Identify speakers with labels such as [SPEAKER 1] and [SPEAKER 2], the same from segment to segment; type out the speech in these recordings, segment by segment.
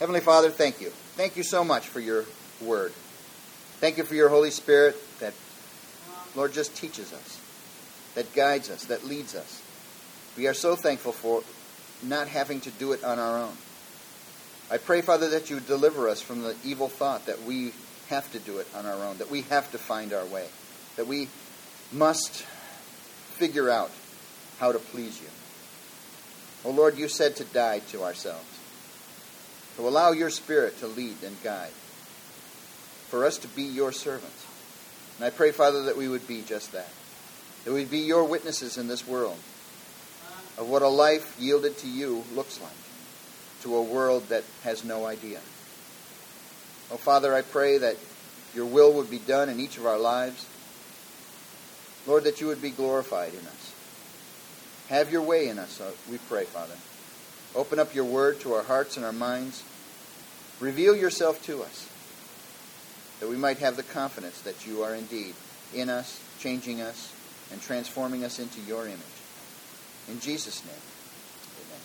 [SPEAKER 1] Heavenly Father, thank you. Thank you so much for your word. Thank you for your Holy Spirit that, Lord, just teaches us, that guides us, that leads us. We are so thankful for not having to do it on our own. I pray, Father, that you deliver us from the evil thought that we have to do it on our own, that we have to find our way, that we must figure out how to please you. Oh, Lord, you said to die to ourselves, to allow your Spirit to lead and guide, for us to be your servants. And I pray, Father, that we would be just that we'd be your witnesses in this world of what a life yielded to you looks like, to a world that has no idea. Oh, Father, I pray that your will would be done in each of our lives. Lord, that you would be glorified in us. Have your way in us, we pray, Father. Open up your word to our hearts and our minds. Reveal yourself to us, that we might have the confidence that you are indeed in us, changing us, and transforming us into your image. In Jesus' name, amen.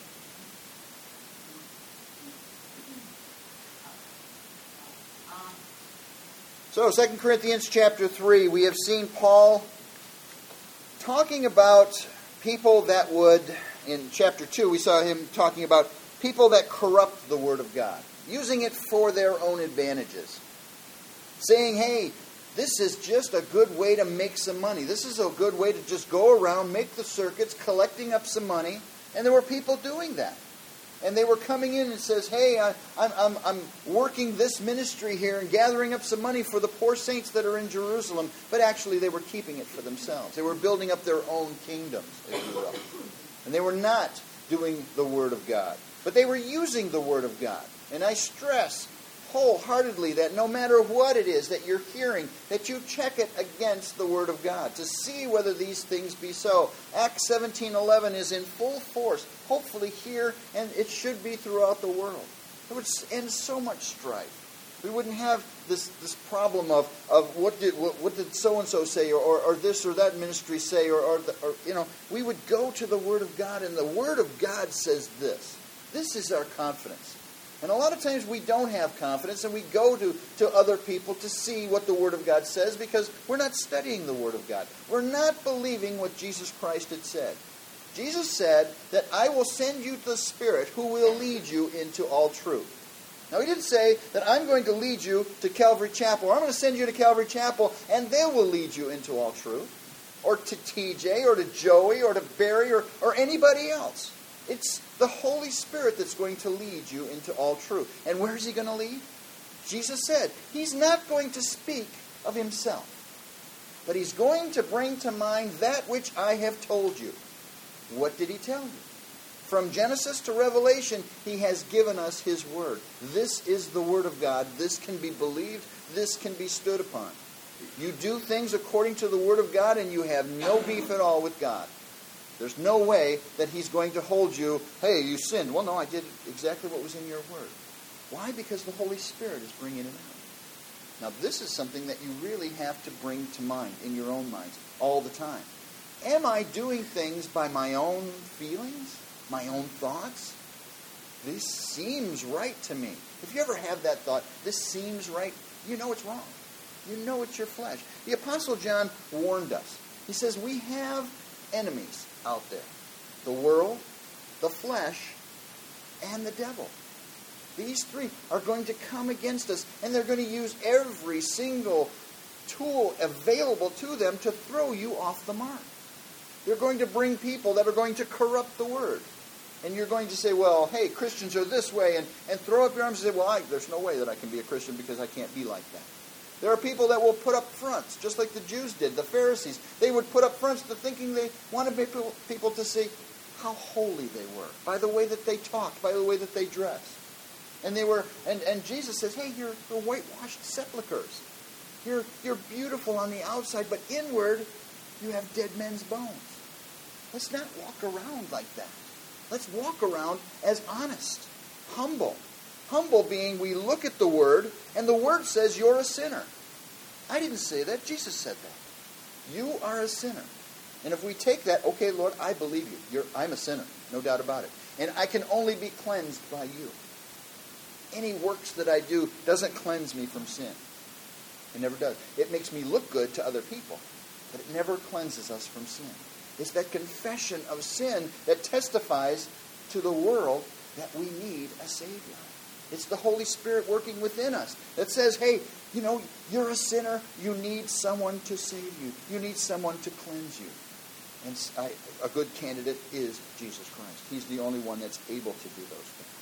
[SPEAKER 1] So, 2 Corinthians chapter 3, we have seen Paul talking about people that would, in chapter 2, we saw him talking about people that corrupt the Word of God, using it for their own advantages. Saying, hey, this is just a good way to make some money. This is a good way to just go around, make the circuits, collecting up some money. And there were people doing that. And they were coming in and says, hey, I'm working this ministry here and gathering up some money for the poor saints that are in Jerusalem. But actually they were keeping it for themselves. They were building up their own kingdoms, if you will. And they were not doing the Word of God. But they were using the Word of God. And I stress wholeheartedly that no matter what it is that you're hearing, that you check it against the Word of God to see whether these things be so. Acts 17:11 is in full force, hopefully here, and it should be throughout the world. It would end so much strife. We wouldn't have this problem of what did so-and-so say, or this or that ministry say, or we would go to the Word of God, and the Word of God says this. This is our confidence. And a lot of times we don't have confidence, and we go to other people to see what the Word of God says because we're not studying the Word of God. We're not believing what Jesus Christ had said. Jesus said that I will send you the Spirit who will lead you into all truth. Now, he didn't say that I'm going to lead you to Calvary Chapel, or I'm going to send you to Calvary Chapel, and they will lead you into all truth, or to TJ, or to Joey, or to Barry, or anybody else. It's the Holy Spirit that's going to lead you into all truth. And where is he going to lead? Jesus said he's not going to speak of himself, but he's going to bring to mind that which I have told you. What did he tell you? From Genesis to Revelation, he has given us his word. This is the Word of God. This can be believed. This can be stood upon. You do things according to the Word of God, and you have no beef at all with God. There's no way that he's going to hold you, hey, you sinned. Well, no, I did exactly what was in your word. Why? Because the Holy Spirit is bringing it out. Now, this is something that you really have to bring to mind in your own minds all the time. Am I doing things by my own feelings, my own thoughts? This seems right to me. If you ever have that thought, this seems right, you know it's wrong. You know it's your flesh. The Apostle John warned us. He says, we have enemies out there. The world, the flesh, and the devil. These three are going to come against us, and they're going to use every single tool available to them to throw you off the mark. They're going to bring people that are going to corrupt the Word. And you're going to say, well, hey, Christians are this way, and throw up your arms and say, well, there's no way that I can be a Christian because I can't be like that. There are people that will put up fronts, just like the Jews did, the Pharisees. They would put up fronts to thinking they wanted people to see how holy they were, by the way that they talked, by the way that they dressed. And they were, and Jesus says, hey, you're whitewashed sepulchres. You're beautiful on the outside, but inward you have dead men's bones. Let's not walk around like that. Let's walk around as honest, humble. Humble being we look at the Word, and the Word says you're a sinner. I didn't say that. Jesus said that. You are a sinner. And if we take that, okay, Lord, I believe you. I'm a sinner, no doubt about it. And I can only be cleansed by you. any works that I do doesn't cleanse me from sin. It never does. It makes me look good to other people, but it never cleanses us from sin. It's that confession of sin that testifies to the world that we need a Savior. It's the Holy Spirit working within us that says, hey, you're a sinner. You need someone to save you. You need someone to cleanse you. And a good candidate is Jesus Christ. He's the only one that's able to do those things.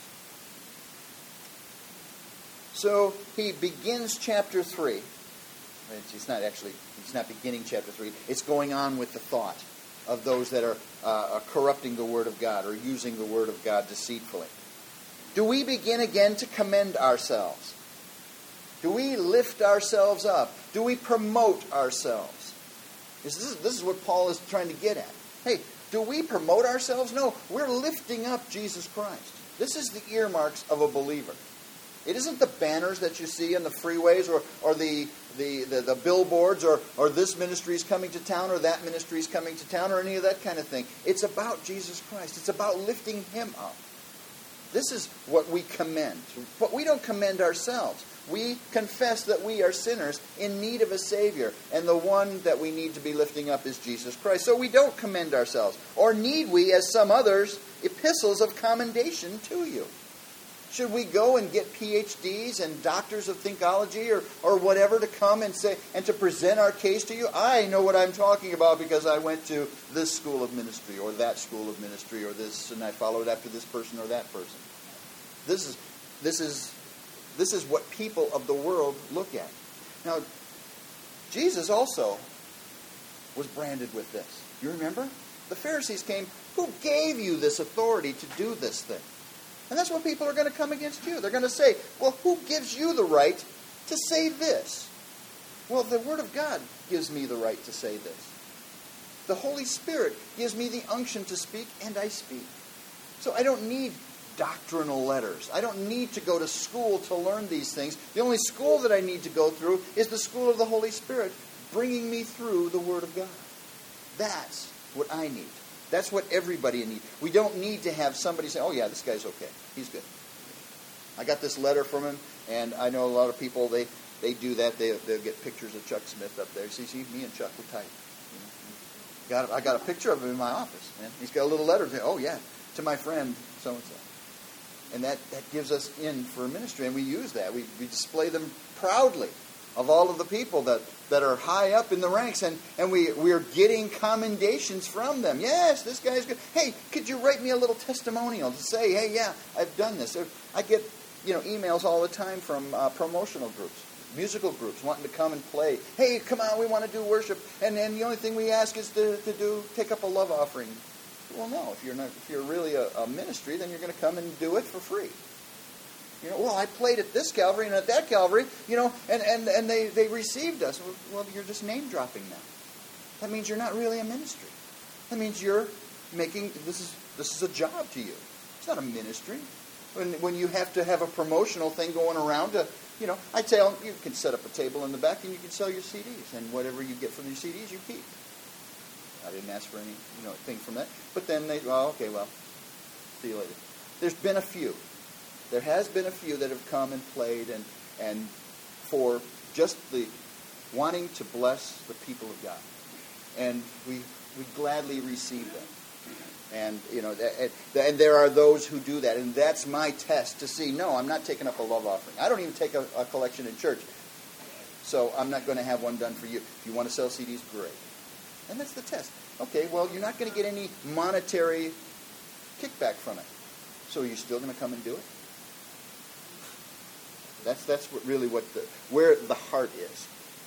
[SPEAKER 1] So he begins chapter 3. He's not beginning chapter 3. It's going on with the thought of those that are corrupting the Word of God or using the Word of God deceitfully. Do we begin again to commend ourselves? Do we lift ourselves up? Do we promote ourselves? This is what Paul is trying to get at. Hey, do we promote ourselves? No, we're lifting up Jesus Christ. This is the earmarks of a believer. It isn't the banners that you see on the freeways or the billboards or this ministry is coming to town or that ministry is coming to town or any of that kind of thing. It's about Jesus Christ. It's about lifting Him up. This is what we commend. But we don't commend ourselves. We confess that we are sinners in need of a Savior. And the one that we need to be lifting up is Jesus Christ. So we don't commend ourselves. Or need we, as some others, epistles of commendation to you? Should we go and get PhDs and doctors of theology or whatever to come and say and to present our case to you? I know what I'm talking about because I went to this school of ministry or that school of ministry or this, and I followed after this person or that person. This is what people of the world look at. Now, Jesus also was branded with this. You remember? The Pharisees came, who gave you this authority to do this thing? And that's what people are going to come against you. They're going to say, well, who gives you the right to say this? Well, the Word of God gives me the right to say this. The Holy Spirit gives me the unction to speak, and I speak. So I don't need doctrinal letters. I don't need to go to school to learn these things. The only school that I need to go through is the school of the Holy Spirit, bringing me through the Word of God. That's what I need. That's what everybody needs. We don't need to have somebody say, oh yeah, this guy's okay. He's good. I got this letter from him, and I know a lot of people, they do that. They'll get pictures of Chuck Smith up there. See, me and Chuck, we're tight. I got a picture of him in my office. Man. He's got a little letter saying, oh yeah, to my friend so-and-so. And that gives us in for ministry, and we use that. We display them proudly of all of the people that are high up in the ranks, and we are getting commendations from them. Yes, this guy's good. Hey, could you write me a little testimonial to say, hey, yeah, I've done this. I get emails all the time from promotional groups, musical groups wanting to come and play. Hey, come on, we want to do worship, and the only thing we ask is to take up a love offering. Well, no, if you're really a ministry, then you're going to come and do it for free. Well, I played at this Calvary and at that Calvary, and they received us. Well, you're just name dropping now. That means you're not really a ministry. That means you're making this is a job to you. It's not a ministry. When you have to have a promotional thing going around to, I tell them, you can set up a table in the back and you can sell your CDs, and whatever you get from your CDs, you keep. I didn't ask for any, thing from that. But then see you later. There's been a few. There has been a few that have come and played and for just the wanting to bless the people of God. And we gladly receive them. And, and there are those who do that. And that's my test to see, no, I'm not taking up a love offering. I don't even take a collection in church. So I'm not going to have one done for you. If you want to sell CDs, great. And that's the test. Okay, well, you're not going to get any monetary kickback from it. So are you still going to come and do it? That's where the heart is.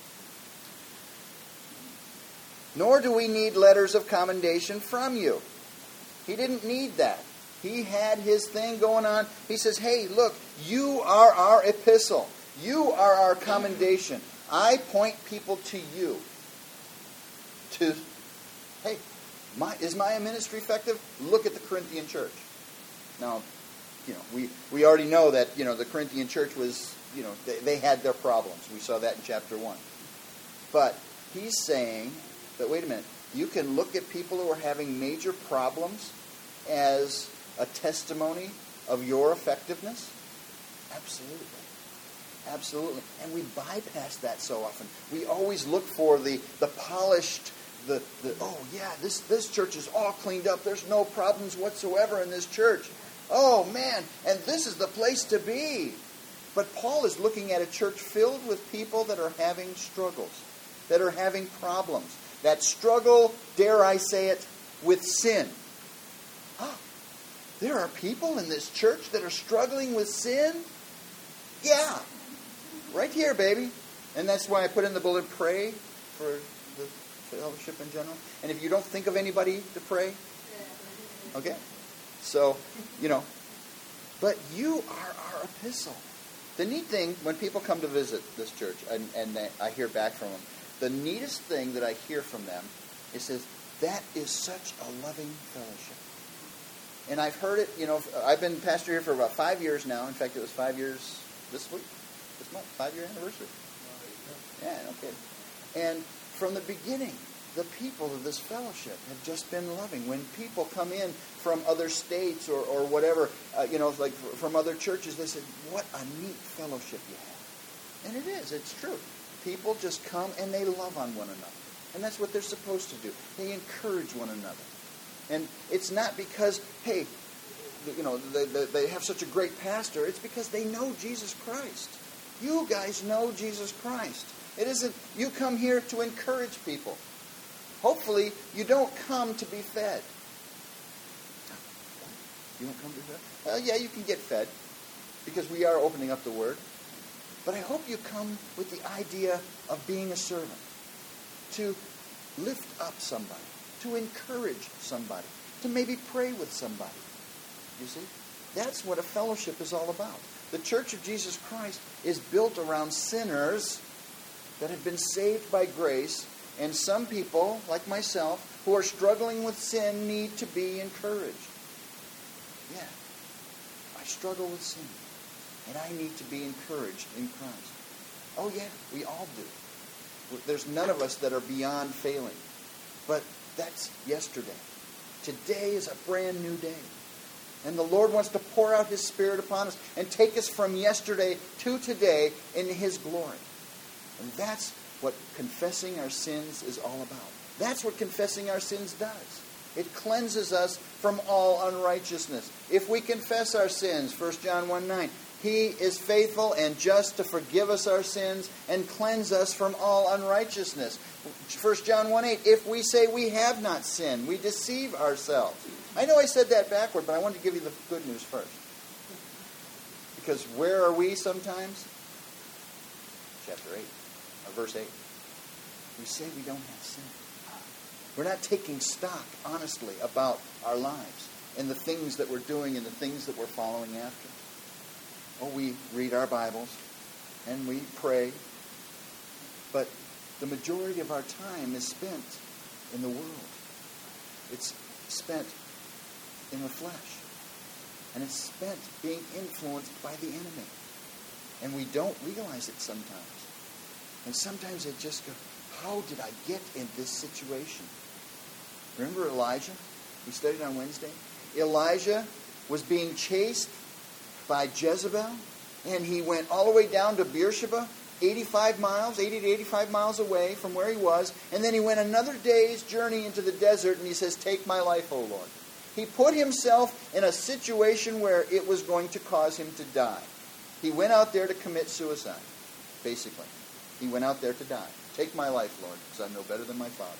[SPEAKER 1] Nor do we need letters of commendation from you. He didn't need that. He had his thing going on. He says, hey, look, you are our epistle. You are our commendation. I point people to you. Hey, is my ministry effective? Look at the Corinthian church. Now, we already know that, the Corinthian church was, they had their problems. We saw that in chapter 1. But he's saying that, wait a minute, you can look at people who are having major problems as a testimony of your effectiveness. Absolutely. Absolutely. And we bypass that so often. We always look for the polished, oh yeah, this church is all cleaned up. There's no problems whatsoever in this church. Oh man, and this is the place to be. But Paul is looking at a church filled with people that are having struggles, that are having problems, that struggle, dare I say it, with sin. There are people in this church that are struggling with sin? Yeah. Right here, baby. And that's why I put in the bullet, pray for the fellowship in general. And if you don't think of anybody to pray, okay? So, but you are our epistle. The neat thing, when people come to visit this church, and I hear back from them, the neatest thing that I hear from them, it says, that is such a loving fellowship. And I've heard it, I've been pastor here for about 5 years now. In fact, it was 5 years this month, 5-year anniversary. Yeah, no kidding. And from the beginning, the people of this fellowship have just been loving. When people come in from other states or whatever, like from other churches, they say, what a neat fellowship you have. And it is, it's true. People just come and they love on one another. And that's what they're supposed to do. They encourage one another. And it's not because, hey, they have such a great pastor. It's because they know Jesus Christ. You guys know Jesus Christ. It isn't, you come here to encourage people. Hopefully, you don't come to be fed. You don't come to be fed? Well, yeah, you can get fed, because we are opening up the Word. But I hope you come with the idea of being a servant, to lift up somebody, to encourage somebody, to maybe pray with somebody. You see? That's what a fellowship is all about. The Church of Jesus Christ is built around sinners that have been saved by grace, and some people, like myself, who are struggling with sin need to be encouraged. Yeah, I struggle with sin, and I need to be encouraged in Christ. Oh yeah, we all do. There's none of us that are beyond failing. But that's yesterday. Today is a brand new day. And the Lord wants to pour out His Spirit upon us and take us from yesterday to today in His glory. And that's what confessing our sins is all about. That's what confessing our sins does. It cleanses us from all unrighteousness. If we confess our sins, 1 John 1:9, He is faithful and just to forgive us our sins and cleanse us from all unrighteousness. 1 John 1:8, if we say we have not sinned, we deceive ourselves. I know I said that backward, but I wanted to give you the good news first. Because where are we sometimes? Chapter 8, or verse 8. We say we don't have sin. We're not taking stock, honestly, about our lives and the things that we're doing and the things that we're following after. Oh, we read our Bibles and we pray, but the majority of our time is spent in the world. It's spent in the flesh. And it's spent being influenced by the enemy. And we don't realize it sometimes. And sometimes it just goes, how did I get in this situation? Remember Elijah? We studied on Wednesday. Elijah was being chased by Jezebel, and he went all the way down to Beersheba, 80 to 85 miles away from where he was, and then he went another day's journey into the desert, and he says, take my life, O Lord. He put himself in a situation where it was going to cause him to die. He went out there to commit suicide, basically. He went out there to die. Take my life, Lord, because I'm no better than my father.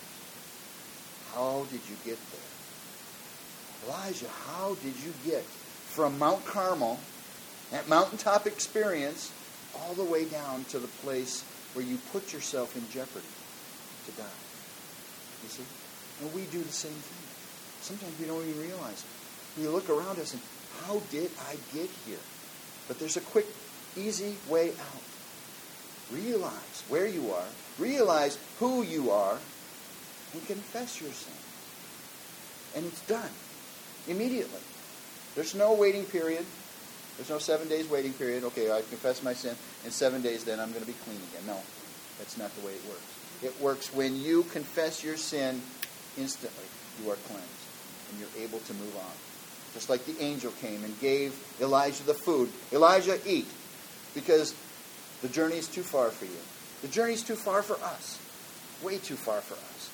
[SPEAKER 1] How did you get there? Elijah, how did you get from Mount Carmel, that mountaintop experience, all the way down to the place where you put yourself in jeopardy to die? You see? And we do the same thing. Sometimes we don't even realize it. We look around us and, how did I get here? But there's a quick, easy way out. Realize where you are. Realize who you are. And confess your sin. And it's done. Immediately. There's no waiting period. There's no 7 days waiting period. Okay, I confess my sin. In 7 days, then I'm going to be clean again. No, that's not the way it works. It works when you confess your sin, instantly you are cleansed. And you're able to move on. Just like the angel came and gave Elijah the food. Elijah, eat. because the journey is too far for you. The journey is too far for us. Way too far for us.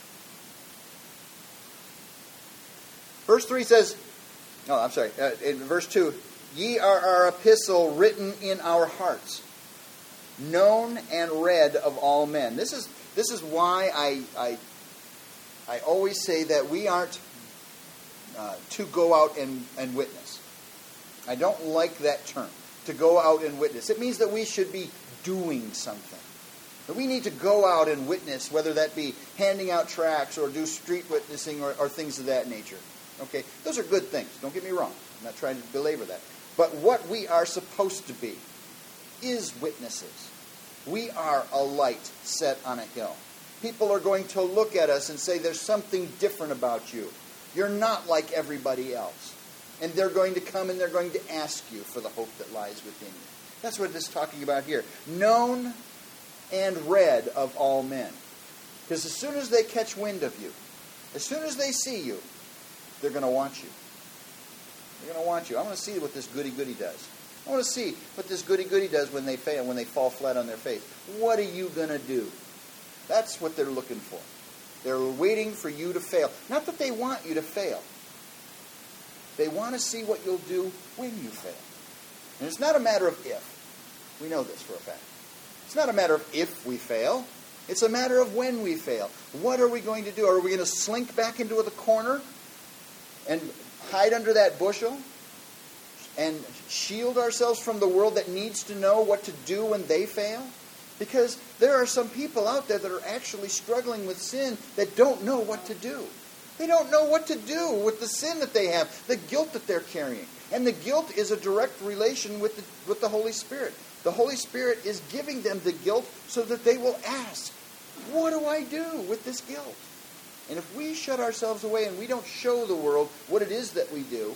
[SPEAKER 1] Verse 3 says, in verse 2, ye are our epistle written in our hearts, known and read of all men. This is why I always say that we aren't to go out and witness. I don't like that term, to go out and witness. It means that we should be doing something. That we need to go out and witness, whether that be handing out tracts or do street witnessing or things of that nature. Okay, those are good things. Don't get me wrong. I'm not trying to belabor that. But what we are supposed to be is witnesses. We are a light set on a hill. People are going to look at us and say, there's something different about you. You're not like everybody else. And they're going to come and they're going to ask you for the hope that lies within you. That's what this is talking about here. Known and read of all men. Because as soon as they catch wind of you, as soon as they see you, they're going to want you. They're going to want you. I want to see what this goody-goody does. I want to see what this goody-goody does when they fail, when they fall flat on their face. What are you going to do? That's what they're looking for. They're waiting for you to fail. Not that they want you to fail. They want to see what you'll do when you fail. And it's not a matter of if. We know this for a fact. It's not a matter of if we fail. It's a matter of when we fail. What are we going to do? Are we going to slink back into the corner and hide under that bushel and shield ourselves from the world that needs to know what to do when they fail? Because there are some people out there that are actually struggling with sin that don't know what to do. They don't know what to do with the sin that they have, the guilt that they're carrying. And the guilt is a direct relation with the Holy Spirit. The Holy Spirit is giving them the guilt so that they will ask, what do I do with this guilt? And if we shut ourselves away and we don't show the world what it is that we do,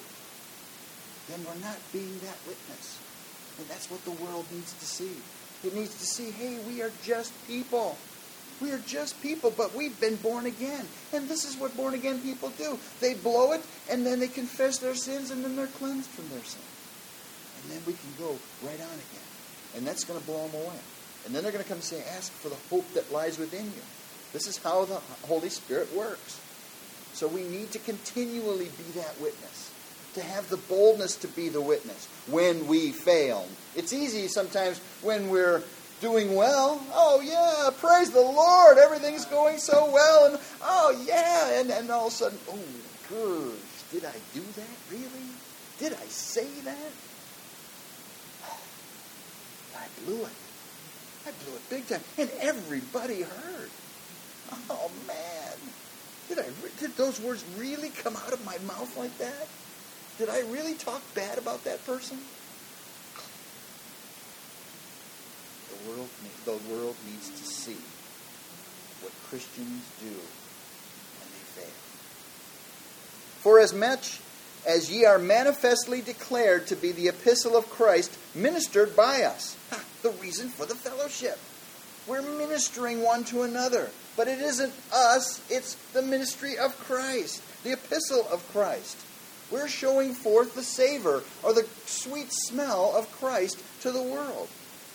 [SPEAKER 1] then we're not being that witness. And that's what the world needs to see. It needs to see, hey, we are just people. We are just people, but we've been born again. And this is what born again people do. They blow it, and then they confess their sins, and then they're cleansed from their sin. And then we can go right on again. And that's going to blow them away. And then they're going to come and say, ask for the hope that lies within you. This is how the Holy Spirit works. So we need to continually be that witness. To have the boldness to be the witness when we fail. It's easy sometimes when we're doing well. Oh yeah, praise the Lord, everything's going so well. And oh yeah, and all of a sudden, oh gosh, did I do that really? Did I say that? I blew it. I blew it big time. And everybody heard. Oh man, did those words really come out of my mouth like that? Did I really talk bad about that person? The world needs to see what Christians do when they fail. For as much as ye are manifestly declared to be the epistle of Christ, ministered by us. The reason for the fellowship. We're ministering one to another. But it isn't us, it's the ministry of Christ, the epistle of Christ. We're showing forth the savor or the sweet smell of Christ to the world.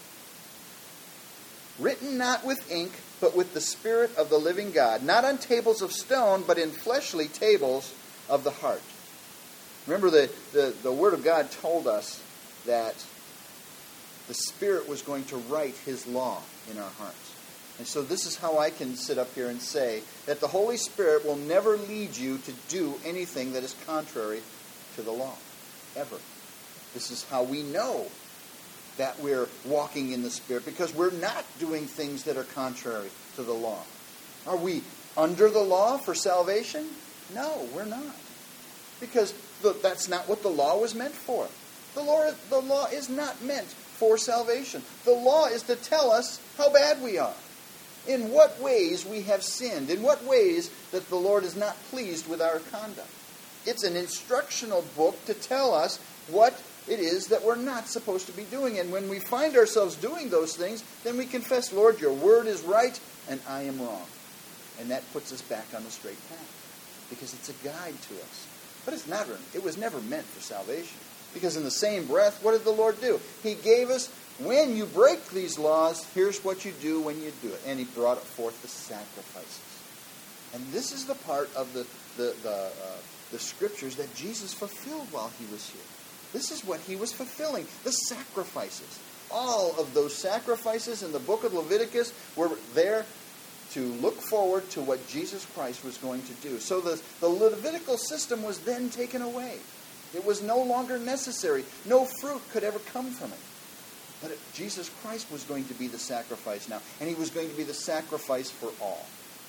[SPEAKER 1] Written not with ink, but with the Spirit of the living God, not on tables of stone, but in fleshly tables of the heart. Remember, the Word of God told us that the Spirit was going to write His law in our hearts. And so this is how I can sit up here and say that the Holy Spirit will never lead you to do anything that is contrary to the law. Ever. This is how we know that we're walking in the Spirit, because we're not doing things that are contrary to the law. Are we under the law for salvation? No, we're not. Because that's not what the law was meant for. The law is not meant for salvation. The law is to tell us how bad we are. In what ways we have sinned. In what ways that the Lord is not pleased with our conduct. It's an instructional book to tell us what it is that we're not supposed to be doing. And when we find ourselves doing those things, then we confess, Lord, your word is right and I am wrong. And that puts us back on the straight path. Because it's a guide to us. But it was never meant for salvation. Because in the same breath, what did the Lord do? He gave us, when you break these laws, here's what you do when you do it. And he brought forth the sacrifices. And this is the part of the scriptures that Jesus fulfilled while he was here. This is what he was fulfilling, the sacrifices. All of those sacrifices in the book of Leviticus were there to look forward to what Jesus Christ was going to do. So the Levitical system was then taken away. It was no longer necessary. No fruit could ever come from it. But Jesus Christ was going to be the sacrifice now. And he was going to be the sacrifice for all.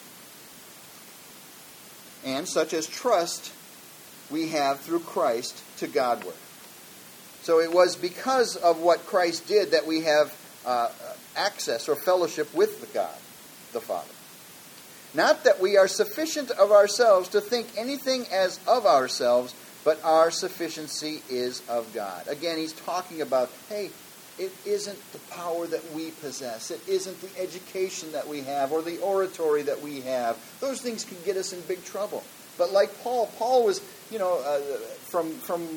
[SPEAKER 1] And such as trust we have through Christ to Godward. So it was because of what Christ did that we have access or fellowship with the God, the Father. Not that we are sufficient of ourselves to think anything as of ourselves, but our sufficiency is of God. Again, he's talking about, hey, it isn't the power that we possess. It isn't the education that we have or the oratory that we have. Those things can get us in big trouble. But like Paul was, from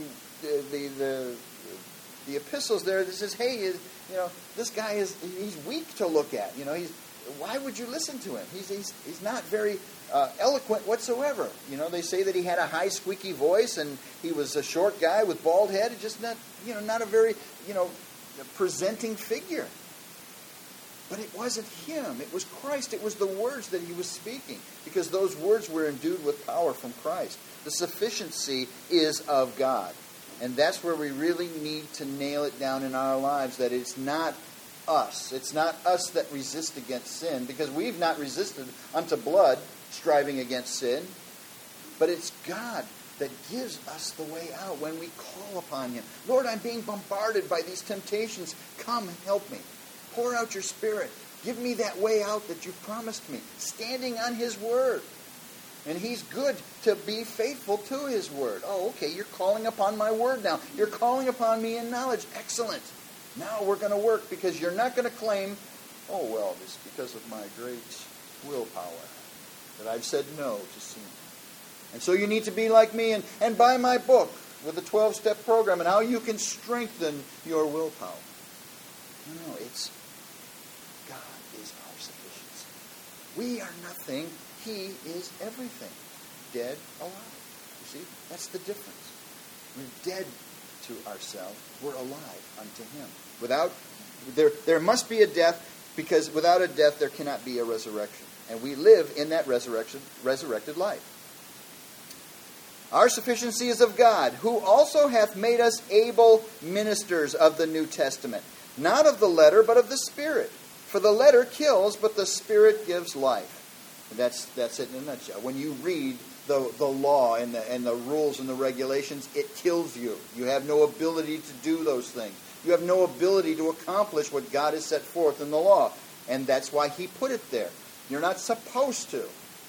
[SPEAKER 1] the epistles there that says, hey, this guy he's weak to look at. Why would you listen to him? He's not very eloquent whatsoever. They say that he had a high squeaky voice and he was a short guy with bald head. Just not a very presenting figure. But it wasn't him. It was Christ. It was the words that he was speaking, because those words were endued with power from Christ. The sufficiency is of God. And that's where we really need to nail it down in our lives, that it's not us. It's not us that resist against sin, because we've not resisted unto blood, striving against sin. But it's God that gives us the way out when we call upon him. Lord, I'm being bombarded by these temptations. Come and help me. Pour out your Spirit. Give me that way out that you've promised me. Standing on his word. And he's good to be faithful to his word. Oh, okay, you're calling upon my word now. You're calling upon me in knowledge. Excellent. Now we're going to work, because you're not going to claim, oh, well, it's because of my great willpower that I've said no to sin. And so you need to be like me and buy my book with the 12-step program and how you can strengthen your willpower. No, it's God is our sufficiency. We are nothing. He is everything. Dead, alive. You see, that's the difference. We're dead to ourselves. We're alive unto him. There must be a death, because without a death there cannot be a resurrection. And we live in that resurrected life. Our sufficiency is of God, who also hath made us able ministers of the New Testament, not of the letter, but of the Spirit. For the letter kills, but the Spirit gives life. And that's it in a nutshell. When you read the law and the rules and the regulations, it kills you. You have no ability to do those things. You have no ability to accomplish what God has set forth in the law. And that's why he put it there. You're not supposed to.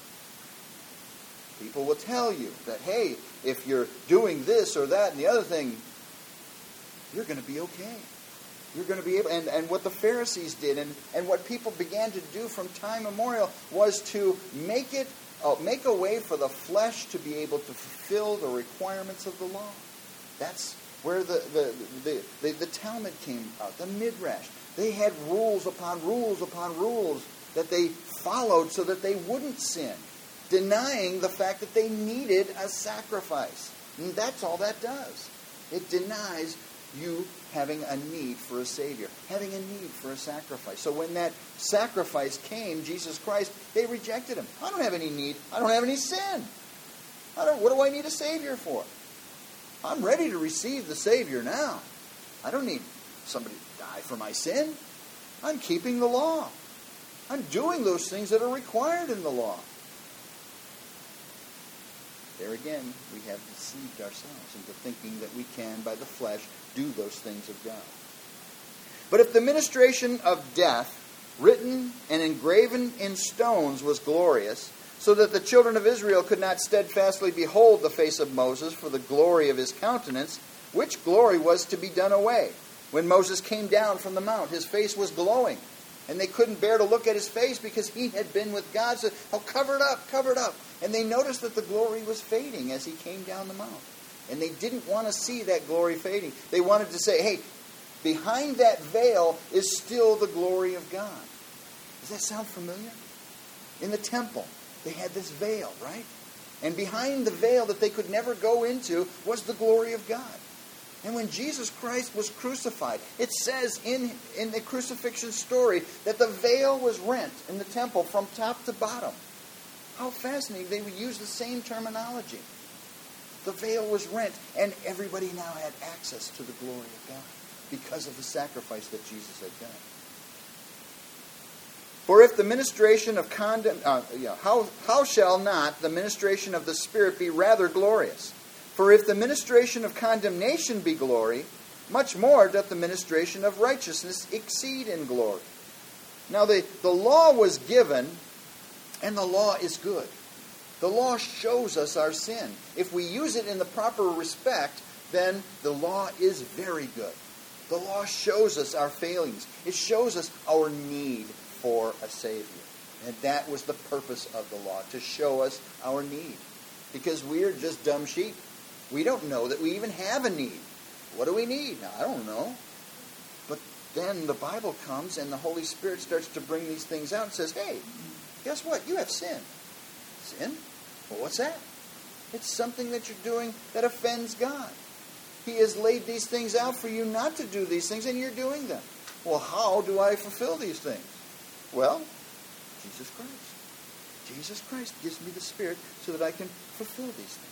[SPEAKER 1] People will tell you that, hey, if you're doing this or that and the other thing, you're going to be okay. You're going to be able, and what the Pharisees did and what people began to do from time immemorial was to make a way for the flesh to be able to fulfill the requirements of the law. That's where the Talmud came out, the Midrash. They had rules upon rules upon rules that they followed so that they wouldn't sin, denying the fact that they needed a sacrifice. And that's all that does. It denies you having a need for a Savior, having a need for a sacrifice. So when that sacrifice came, Jesus Christ, they rejected him. I don't have any need. I don't have any sin. What do I need a Savior for? I'm ready to receive the Savior now. I don't need somebody to die for my sin. I'm keeping the law. I'm doing those things that are required in the law. There again, we have deceived ourselves into thinking that we can, by the flesh, do those things of God. But if the ministration of death, written and engraven in stones, was glorious, so that the children of Israel could not steadfastly behold the face of Moses for the glory of his countenance, which glory was to be done away. When Moses came down from the mount, his face was glowing, and they couldn't bear to look at his face because he had been with God. So, cover it up. And they noticed that the glory was fading as he came down the mount. And they didn't want to see that glory fading. They wanted to say, hey, behind that veil is still the glory of God. Does that sound familiar? In the temple, they had this veil, right? And behind the veil that they could never go into was the glory of God. And when Jesus Christ was crucified, it says in the crucifixion story that the veil was rent in the temple from top to bottom. How fascinating. They would use the same terminology. The veil was rent, and everybody now had access to the glory of God because of the sacrifice that Jesus had done. For if the ministration of how shall not the ministration of the Spirit be rather glorious? For if the ministration of condemnation be glory, much more doth the ministration of righteousness exceed in glory. Now the law was given, and the law is good. The law shows us our sin. If we use it in the proper respect, then the law is very good. The law shows us our failings. It shows us our need for a Savior. And that was the purpose of the law, to show us our need. Because we are just dumb sheep. We don't know that we even have a need. What do we need? Now, I don't know. But then the Bible comes and the Holy Spirit starts to bring these things out and says, hey, guess what? You have sin. Sin? Well, what's that? It's something that you're doing that offends God. He has laid these things out for you not to do these things, and you're doing them. Well, how do I fulfill these things? Well, Jesus Christ. Jesus Christ gives me the Spirit so that I can fulfill these things.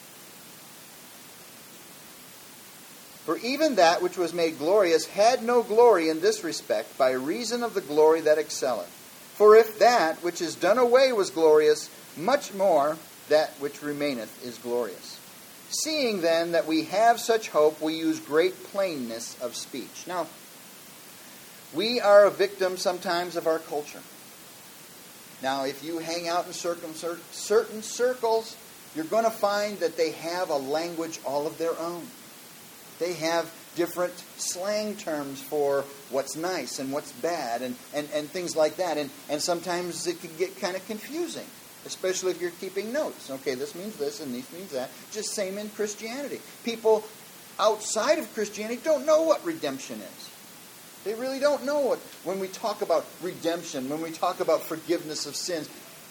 [SPEAKER 1] For even that which was made glorious had no glory in this respect, by reason of the glory that excelleth. For if that which is done away was glorious, much more that which remaineth is glorious. Seeing then that we have such hope, we use great plainness of speech. Now, we are a victim sometimes of our culture. Now, if you hang out in certain circles, you're going to find that they have a language all of their own. They have different slang terms for what's nice and what's bad and things like that. And sometimes it can get kind of confusing, especially if you're keeping notes. Okay, this means this and this means that. Just same in Christianity. People outside of Christianity don't know what redemption is. They really don't know what, when we talk about redemption, when we talk about forgiveness of sins.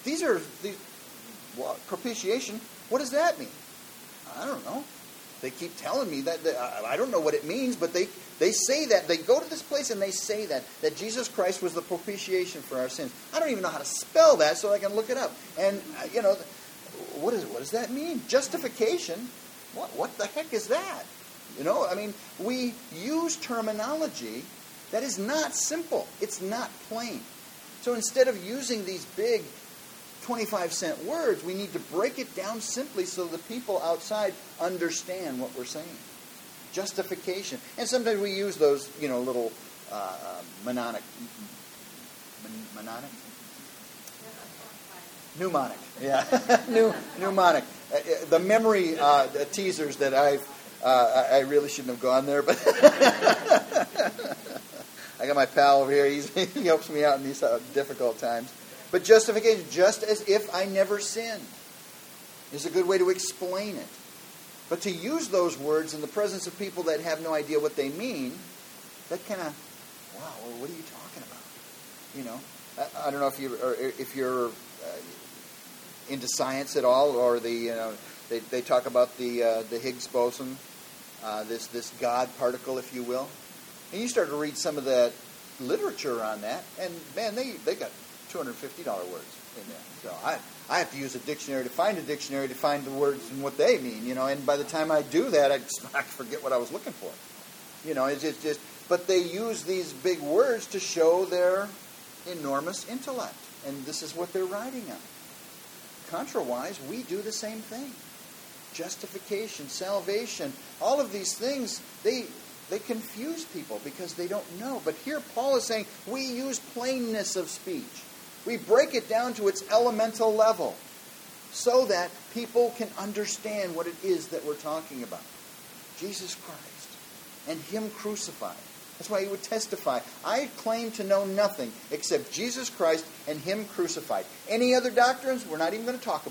[SPEAKER 1] Propitiation, what does that mean? I don't know. They keep telling me that I don't know what it means, but they say that. They go to this place and they say that Jesus Christ was the propitiation for our sins. I don't even know how to spell that, so I can look it up. And, what does that mean? Justification? What the heck is that? We use terminology that is not simple. It's not plain. So instead of using these big 25-cent words, we need to break it down simply so the people outside understand what we're saying. Justification. And sometimes we use those, little mnemonic. Yeah. Mnemonic. The memory teasers that I really shouldn't have gone there, but I got my pal over here. He helps me out in these difficult times. But justification, just as if I never sinned, is a good way to explain it. But to use those words in the presence of people that have no idea what they mean, that kind of, well, what are you talking about? I don't know if you're into science at all, or they talk about the Higgs boson, this God particle, if you will. And you start to read some of the literature on that, and man, they got $250 words in there. So I have to use a dictionary to find the words and what they mean, and by the time I do that, I forget what I was looking for. It's just, but they use these big words to show their enormous intellect, and this is what they're riding on. Contrawise, we do the same thing. Justification, salvation, all of these things, they confuse people because they don't know. But here Paul is saying we use plainness of speech. We break it down to its elemental level so that people can understand what it is that we're talking about. Jesus Christ and Him crucified. That's why he would testify. I claim to know nothing except Jesus Christ and Him crucified. Any other doctrines, we're not even going to talk about.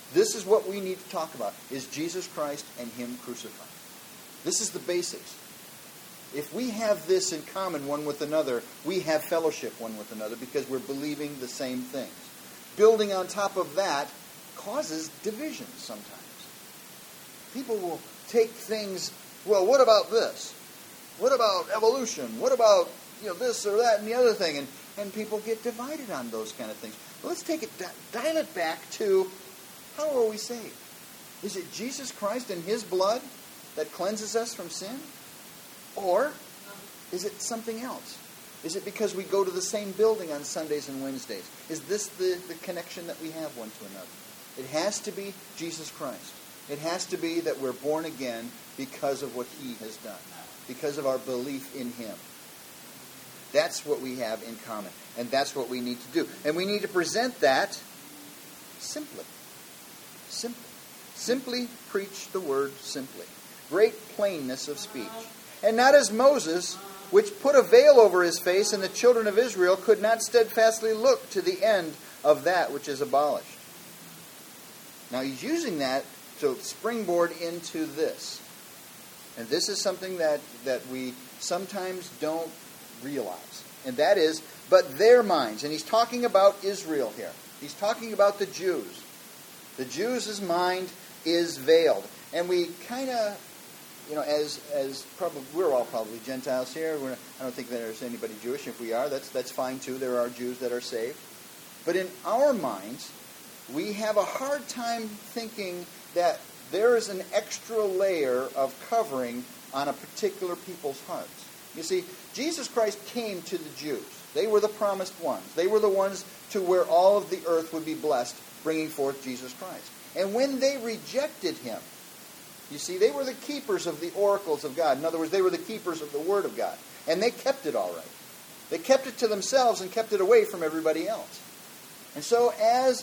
[SPEAKER 1] This is what we need to talk about, is Jesus Christ and Him crucified. This is the basics. If we have this in common one with another, we have fellowship one with another because we're believing the same things. Building on top of that causes division sometimes. People will take things, well, what about this? What about evolution? What about this or that and the other thing? And people get divided on those kind of things. But let's take it, dial it back to, how are we saved? Is it Jesus Christ and His blood that cleanses us from sin? Or is it something else? Is it because we go to the same building on Sundays and Wednesdays? Is this the connection that we have one to another? It has to be Jesus Christ. It has to be that we're born again because of what He has done, because of our belief in Him. That's what we have in common, and that's what we need to do. And we need to present that simply. Simply. Simply preach the word simply. Great plainness of speech. And not as Moses, which put a veil over his face, and the children of Israel could not steadfastly look to the end of that which is abolished. Now he's using that to springboard into this. And this is something that we sometimes don't realize. And that is, but their minds. And he's talking about Israel here. He's talking about the Jews. The Jews' mind is veiled. And we kind of, as probably, we're all probably Gentiles here. I don't think that there's anybody Jewish. If we are, that's fine too. There are Jews that are saved. But in our minds, we have a hard time thinking that there is an extra layer of covering on a particular people's hearts. You see, Jesus Christ came to the Jews. They were the promised ones. They were the ones to where all of the earth would be blessed, bringing forth Jesus Christ. And when they rejected Him, you see, they were the keepers of the oracles of God. In other words, they were the keepers of the Word of God. And they kept it all right. They kept it to themselves and kept it away from everybody else. And so as,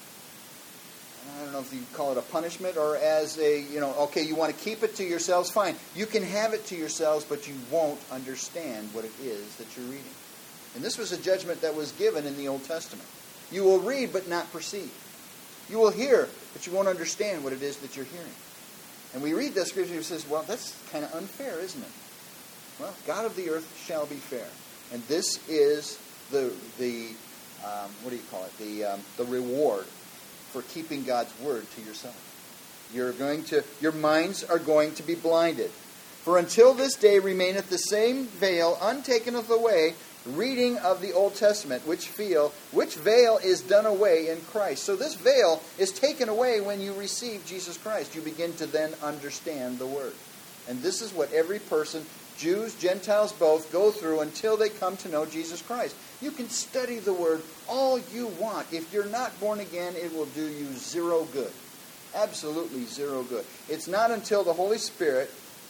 [SPEAKER 1] I don't know if you call it a punishment or as a, okay, you want to keep it to yourselves, fine. You can have it to yourselves, but you won't understand what it is that you're reading. And this was a judgment that was given in the Old Testament. You will read but not perceive. You will hear, but you won't understand what it is that you're hearing. And we read that scripture and says, well, that's kind of unfair, isn't it? Well, God of the earth shall be fair. And this is the reward for keeping God's word to yourself. Your minds are going to be blinded. For until this day remaineth the same veil untakeneth away, reading of the Old Testament, which veil is done away in Christ. So this veil is taken away when you receive Jesus Christ. You begin to then understand the Word. And this is what every person, Jews, Gentiles both, go through until they come to know Jesus Christ. You can study the Word all you want. If you're not born again, it will do you zero good. Absolutely zero good. It's not until the Holy Spirit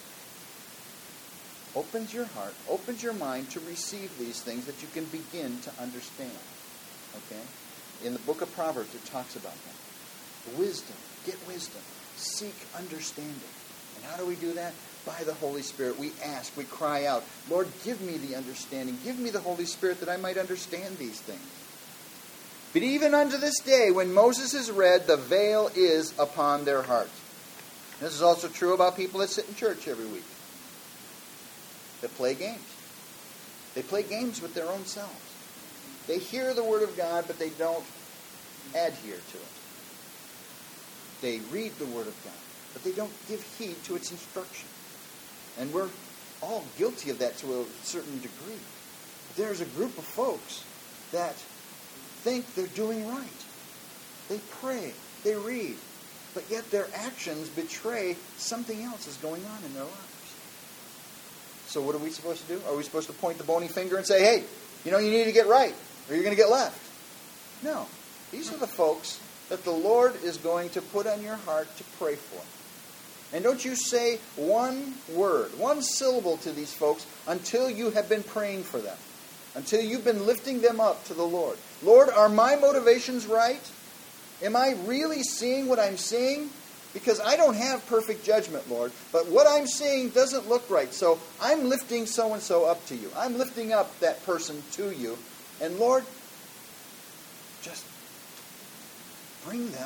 [SPEAKER 1] opens your heart, opens your mind to receive these things that you can begin to understand. Okay? In the book of Proverbs, it talks about that. Wisdom. Get wisdom. Seek understanding. And how do we do that? By the Holy Spirit. We ask, we cry out, Lord, give me the understanding. Give me the Holy Spirit that I might understand these things. But even unto this day, when Moses is read, the veil is upon their hearts. This is also true about people that sit in church every week. That play games. They play games with their own selves. They hear the Word of God, but they don't adhere to it. They read the Word of God, but they don't give heed to its instruction. And we're all guilty of that to a certain degree. There's a group of folks that think they're doing right. They pray, they read, but yet their actions betray something else is going on in their lives. So what are we supposed to do? Are we supposed to point the bony finger and say, hey, you need to get right, or you're going to get left? No. These are the folks that the Lord is going to put on your heart to pray for. And don't you say one word, one syllable to these folks until you have been praying for them. Until you've been lifting them up to the Lord. Lord, are my motivations right? Am I really seeing what I'm seeing? Because I don't have perfect judgment, Lord. But what I'm seeing doesn't look right. So I'm lifting so-and-so up to you. I'm lifting up that person to you. And Lord, just bring them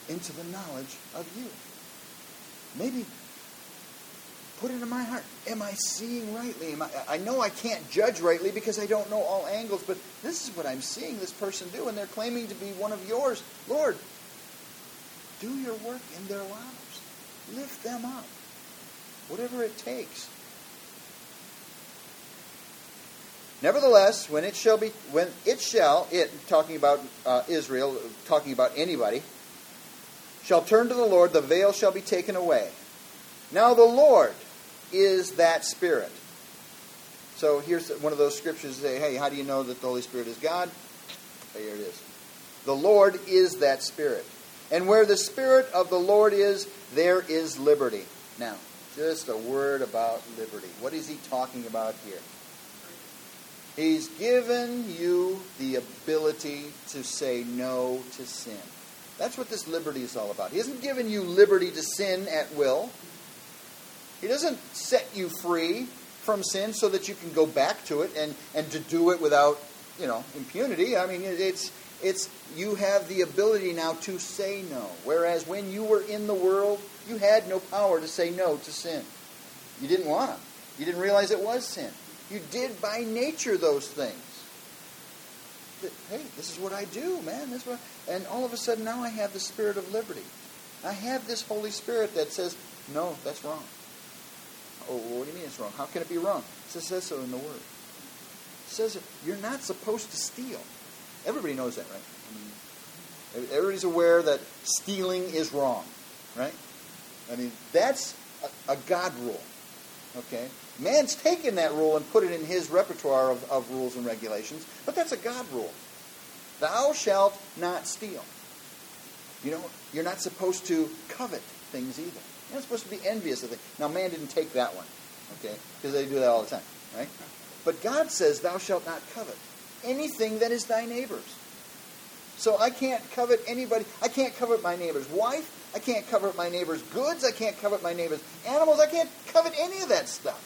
[SPEAKER 1] into the knowledge of you. Maybe put into my heart, am I seeing rightly? I know I can't judge rightly because I don't know all angles, but this is what I'm seeing this person do, and they're claiming to be one of yours. Lord, do your work in their lives. Lift them up. Whatever it takes. Nevertheless, talking about Israel, talking about anybody, shall turn to the Lord, the veil shall be taken away. Now the Lord is that Spirit. So here's one of those scriptures that say, hey, how do you know that the Holy Spirit is God? Here it is. The Lord is that Spirit. And where the Spirit of the Lord is, there is liberty. Now, just a word about liberty. What is he talking about here? He's given you the ability to say no to sin. That's what this liberty is all about. He hasn't given you liberty to sin at will. He doesn't set you free from sin so that you can go back to it and to do it without, impunity. I mean, it's you have the ability now to say no. Whereas when you were in the world, you had no power to say no to sin. You didn't want to. You didn't realize it was sin. You did by nature those things. Hey, this is what I do, man. And all of a sudden now I have the Spirit of liberty. I have this Holy Spirit that says, no, that's wrong. Oh, what do you mean it's wrong? How can it be wrong? It says so in the Word. It says that you're not supposed to steal. Everybody knows that, right? I mean, everybody's aware that stealing is wrong, right? I mean, that's a God rule, okay? Man's taken that rule and put it in his repertoire of rules and regulations, but that's a God rule. Thou shalt not steal. You're not supposed to covet things either. You're not supposed to be envious of things. Now, man didn't take that one, okay? Because they do that all the time, right? But God says, thou shalt not covet anything that is thy neighbor's. So I can't covet anybody. I can't covet my neighbor's wife. I can't covet my neighbor's goods. I can't covet my neighbor's animals. I can't covet any of that stuff.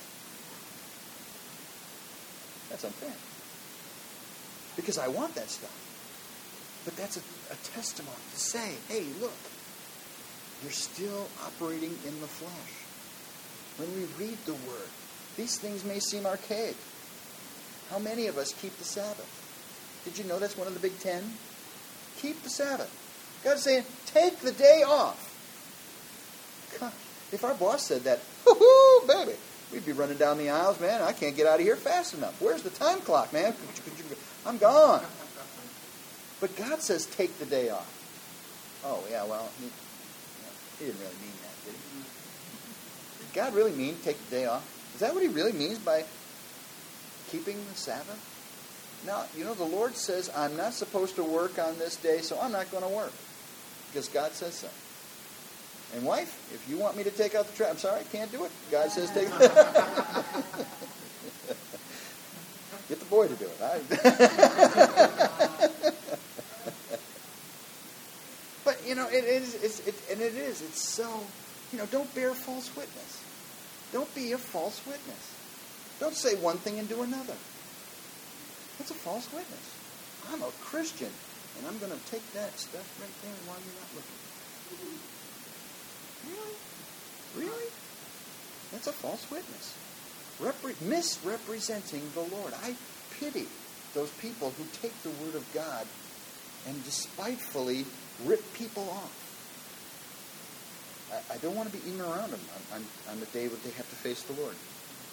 [SPEAKER 1] That's unfair. Because I want that stuff. But that's a testimony to say, hey, look, you're still operating in the flesh. When we read the Word, these things may seem archaic. How many of us keep the Sabbath? Did you know that's one of the Big Ten? Keep the Sabbath. God's saying, take the day off. God, if our boss said that, whoo-hoo, baby, we'd be running down the aisles, man. I can't get out of here fast enough. Where's the time clock, man? I'm gone. But God says, take the day off. Oh, yeah, well, he didn't really mean that, did he? Did God really mean take the day off? Is that what he really means by keeping the Sabbath? No, the Lord says, I'm not supposed to work on this day, so I'm not going to work. Because God says so. And wife, if you want me to take out the trash, I'm sorry, I can't do it. God says take it. Get the boy to do it. But, it's so, don't bear false witness. Don't be a false witness. Don't say one thing and do another. That's a false witness. I'm a Christian, and I'm going to take that stuff right there while you're not looking. Really? That's a false witness. Misrepresenting the Lord. I pity those people who take the Word of God and despitefully rip people off. I don't want to be even around them on the day when they have to face the Lord.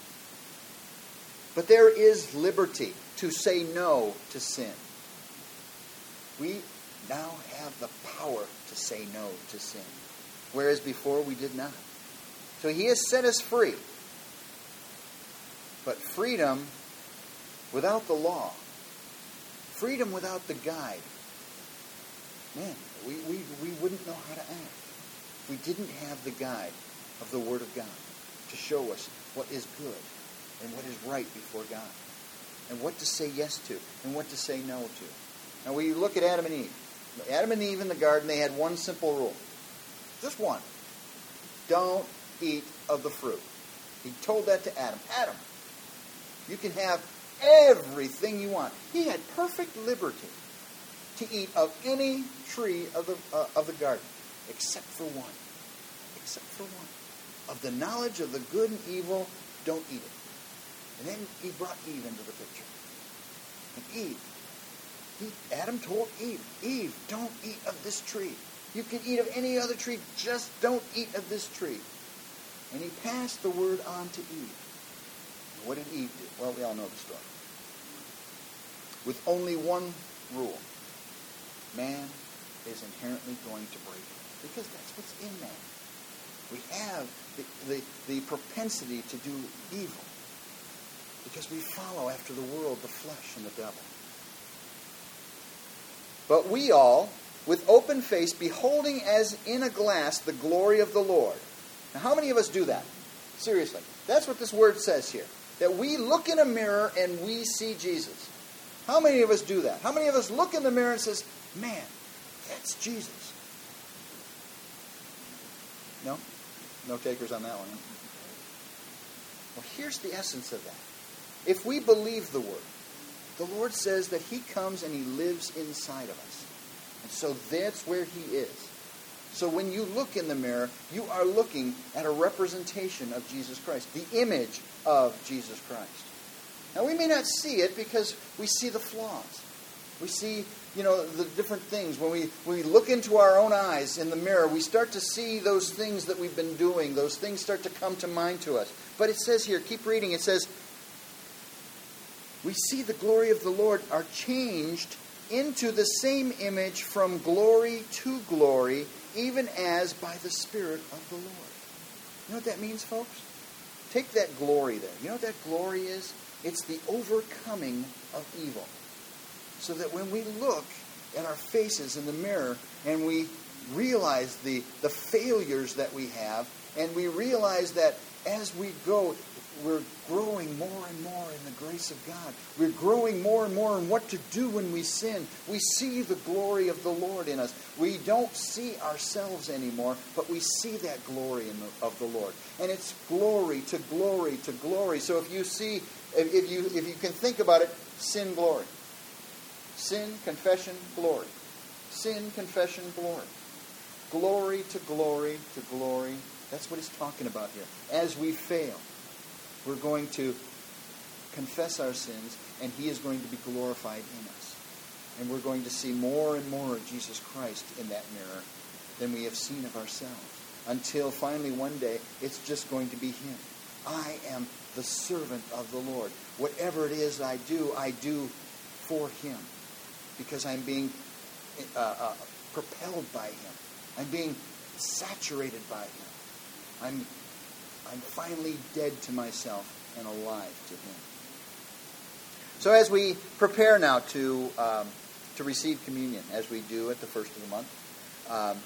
[SPEAKER 1] But there is liberty to say no to sin. We now have the power to say no to sin, whereas before we did not. So he has set us free. But freedom without the law, freedom without the guide, man, we wouldn't know how to act. We didn't have the guide of the Word of God to show us what is good and what is right before God, and what to say yes to and what to say no to. Now we look at Adam and Eve. Adam and Eve in the garden, they had one simple rule. Just one. Don't eat of the fruit. He told that to Adam. Adam, you can have everything you want. He had perfect liberty to eat of any tree of the garden. except for one. Except for one. Of the knowledge of the good and evil, don't eat it. And then he brought Eve into the picture. And Adam told Eve, don't eat of this tree. You can eat of any other tree, just don't eat of this tree. And he passed the word on to Eve. And what did Eve do? Well, we all know the story. With only one rule. Man is inherently going to break it. Because that's what's in man. We have the propensity to do evil. Because we follow after the world, the flesh, and the devil. But we all, with open face, beholding as in a glass the glory of the Lord. Now, how many of us do that? Seriously. That's what this word says here. That we look in a mirror and we see Jesus. How many of us do that? How many of us look in the mirror and says, man, that's Jesus? No? No takers on that one. Huh? Well, here's the essence of that. If we believe the Word, the Lord says that He comes and He lives inside of us. And so that's where He is. So when you look in the mirror, you are looking at a representation of Jesus Christ, the image of Jesus Christ. Now we may not see it because we see the flaws. We see, the different things. When we look into our own eyes in the mirror, we start to see those things that we've been doing. Those things start to come to mind to us. But it says here, keep reading, it says, we see the glory of the Lord are changed into the same image from glory to glory, even as by the Spirit of the Lord. You know what that means, folks? Take that glory there. You know what that glory is? It's the overcoming of evil. So that when we look at our faces in the mirror and we realize the failures that we have, and we realize that as we go, we're growing more and more in the grace of God. We're growing more and more in what to do when we sin. We see the glory of the Lord in us. We don't see ourselves anymore, but we see that glory of the Lord. And it's glory to glory to glory. So if you can think about it, sin, glory. Sin, confession, glory. Sin, confession, glory. Glory to glory to glory. That's what he's talking about here. As we fail, we're going to confess our sins, and He is going to be glorified in us. And we're going to see more and more of Jesus Christ in that mirror than we have seen of ourselves. Until finally one day, it's just going to be Him. I am the servant of the Lord. Whatever it is I do for Him. Because I'm being propelled by Him. I'm being saturated by Him. I'm finally dead to myself and alive to Him. So as we prepare now to receive communion, as we do at the first of the month,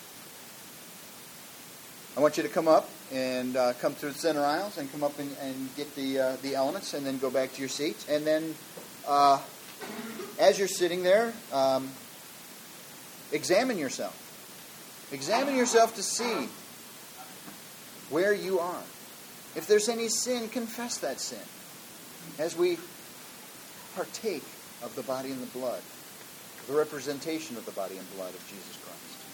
[SPEAKER 1] I want you to come up and come through the center aisles and come up and get the elements, and then go back to your seats. And then as you're sitting there, examine yourself. Examine yourself to see where you are. If there's any sin, confess that sin. As we partake of the body and the blood, the representation of the body and blood of Jesus Christ.